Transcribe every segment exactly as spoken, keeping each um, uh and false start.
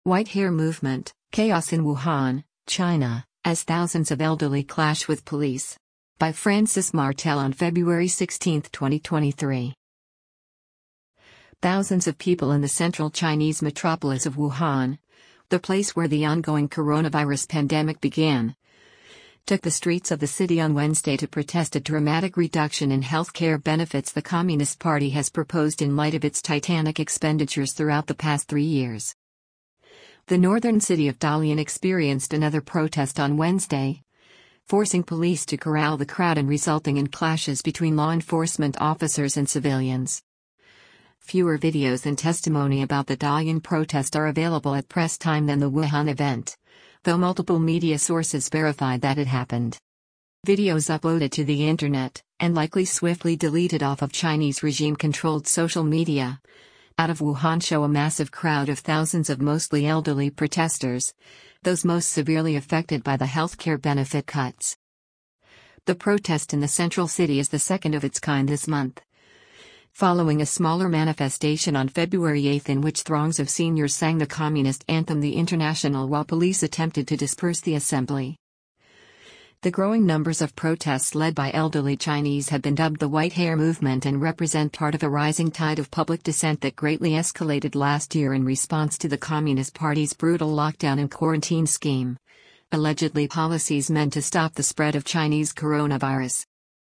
White Hair Movement, Chaos in Wuhan, China, as thousands of elderly clash with police. By Francis Martel on February sixteenth, twenty twenty-three. Thousands of people in the central Chinese metropolis of Wuhan, the place where the ongoing coronavirus pandemic began, took the streets of the city on Wednesday to protest a dramatic reduction in healthcare benefits the Communist Party has proposed in light of its titanic expenditures throughout the past three years. The northern city of Dalian experienced another protest on Wednesday, forcing police to corral the crowd and resulting in clashes between law enforcement officers and civilians. Fewer videos and testimony about the Dalian protest are available at press time than the Wuhan event, though multiple media sources verified that it happened. Videos uploaded to the internet, and likely swiftly deleted off of Chinese regime-controlled social media, out of Wuhan show a massive crowd of thousands of mostly elderly protesters, those most severely affected by the healthcare benefit cuts. The protest in the central city is the second of its kind this month, following a smaller manifestation on February eighth in which throngs of seniors sang the communist anthem the International while police attempted to disperse the assembly. The growing numbers of protests led by elderly Chinese have been dubbed the White Hair Movement and represent part of a rising tide of public dissent that greatly escalated last year in response to the Communist Party's brutal lockdown and quarantine scheme, allegedly policies meant to stop the spread of Chinese coronavirus.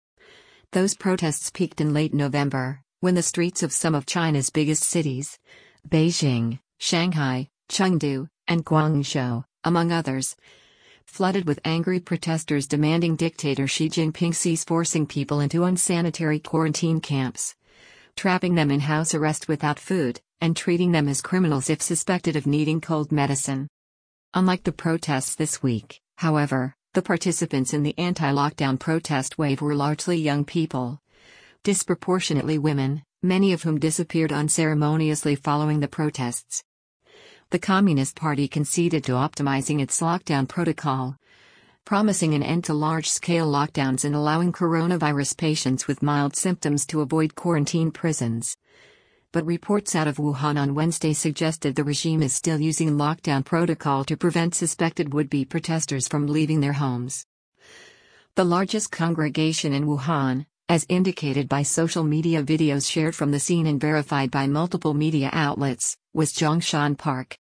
Those protests peaked in late November, when the streets of some of China's biggest cities, Beijing, Shanghai, Chengdu, and Guangzhou, among others, flooded with angry protesters demanding dictator Xi Jinping cease forcing people into unsanitary quarantine camps, trapping them in house arrest without food, and treating them as criminals if suspected of needing cold medicine. Unlike the protests this week, however, the participants in the anti-lockdown protest wave were largely young people, disproportionately women, many of whom disappeared unceremoniously following the protests. The Communist Party conceded to optimizing its lockdown protocol, promising an end to large-scale lockdowns and allowing coronavirus patients with mild symptoms to avoid quarantine prisons. But reports out of Wuhan on Wednesday suggested the regime is still using lockdown protocol to prevent suspected would-be protesters from leaving their homes. The largest congregation in Wuhan, as indicated by social media videos shared from the scene and verified by multiple media outlets, was Zhongshan Park.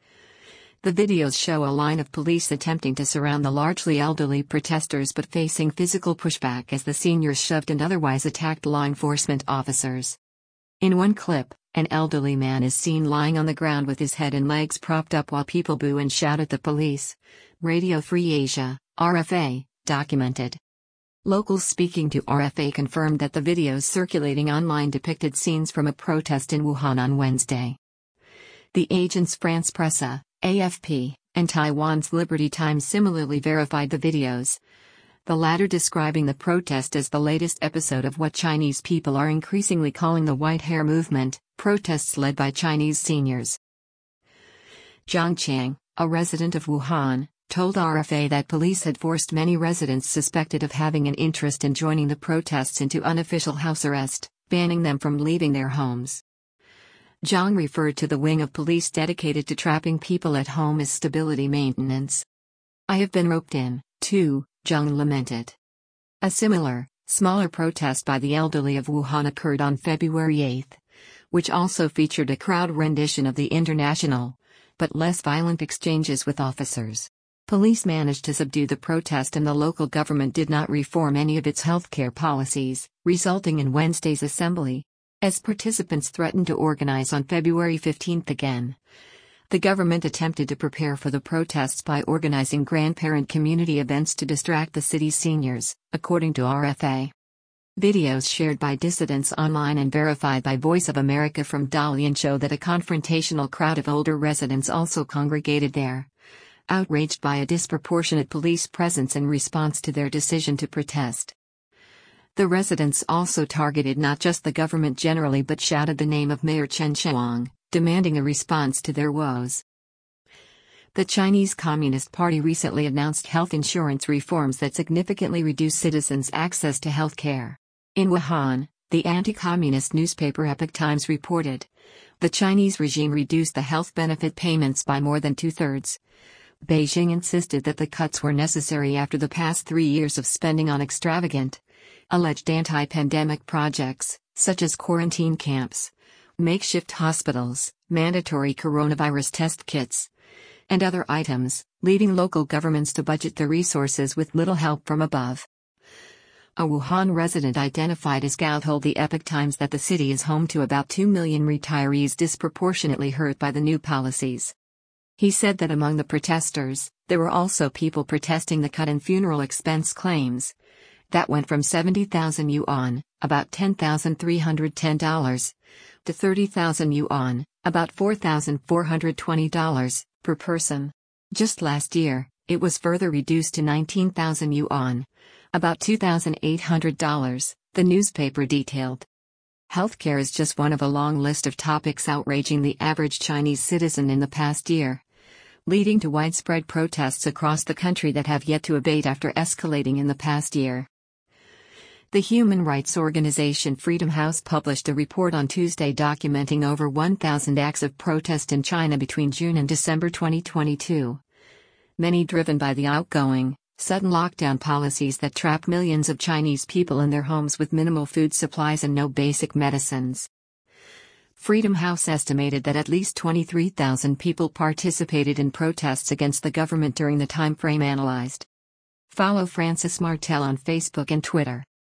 The videos show a line of police attempting to surround the largely elderly protesters but facing physical pushback as the seniors shoved and otherwise attacked law enforcement officers. In one clip, an elderly man is seen lying on the ground with his head and legs propped up while people boo and shout at the police, Radio Free Asia, R F A, documented. Locals speaking to R F A confirmed that the videos circulating online depicted scenes from a protest in Wuhan on Wednesday. The Agence France Presse, A F P, and Taiwan's Liberty Times similarly verified the videos, the latter describing the protest as the latest episode of what Chinese people are increasingly calling the White Hair Movement, protests led by Chinese seniors. Zhang Qiang, a resident of Wuhan, told R F A that police had forced many residents suspected of having an interest in joining the protests into unofficial house arrest, banning them from leaving their homes. Zhang referred to the wing of police dedicated to trapping people at home as stability maintenance. I have been roped in, too, Zhang lamented. A similar, smaller protest by the elderly of Wuhan occurred on February eighth, which also featured a crowd rendition of the International, but less violent exchanges with officers. Police managed to subdue the protest and the local government did not reform any of its healthcare policies, resulting in Wednesday's assembly. As participants threatened to organize on February fifteenth again, the government attempted to prepare for the protests by organizing grandparent community events to distract the city's seniors, according to R F A. Videos shared by dissidents online and verified by Voice of America from Dalian show that a confrontational crowd of older residents also congregated there, outraged by a disproportionate police presence in response to their decision to protest. The residents also targeted not just the government generally but shouted the name of Mayor Chen Shuang, demanding a response to their woes. The Chinese Communist Party recently announced health insurance reforms that significantly reduce citizens' access to health care. In Wuhan, the anti-communist newspaper Epoch Times reported, The Chinese regime reduced the health benefit payments by more than two-thirds. Beijing insisted that the cuts were necessary after the past three years of spending on extravagant, alleged anti-pandemic projects, such as quarantine camps, makeshift hospitals, mandatory coronavirus test kits, and other items, leading local governments to budget the resources with little help from above. A Wuhan resident identified as Gao told the Epoch Times that the city is home to about two million retirees disproportionately hurt by the new policies. He said that among the protesters, there were also people protesting the cut in funeral expense claims. That went from seventy thousand yuan, about ten thousand three hundred ten dollars, to thirty thousand yuan, about four thousand four hundred twenty dollars, per person. Just last year, it was further reduced to nineteen thousand yuan, about two thousand eight hundred dollars, the newspaper detailed. Healthcare is just one of a long list of topics outraging the average Chinese citizen in the past year, leading to widespread protests across the country that have yet to abate after escalating in the past year. The human rights organization Freedom House published a report on Tuesday documenting over one thousand acts of protest in China between June and December twenty twenty-two. Many driven by the outgoing, sudden lockdown policies that trap millions of Chinese people in their homes with minimal food supplies and no basic medicines. Freedom House estimated that at least twenty-three thousand people participated in protests against the government during the time frame analyzed. Follow Francis Martel on Facebook and Twitter.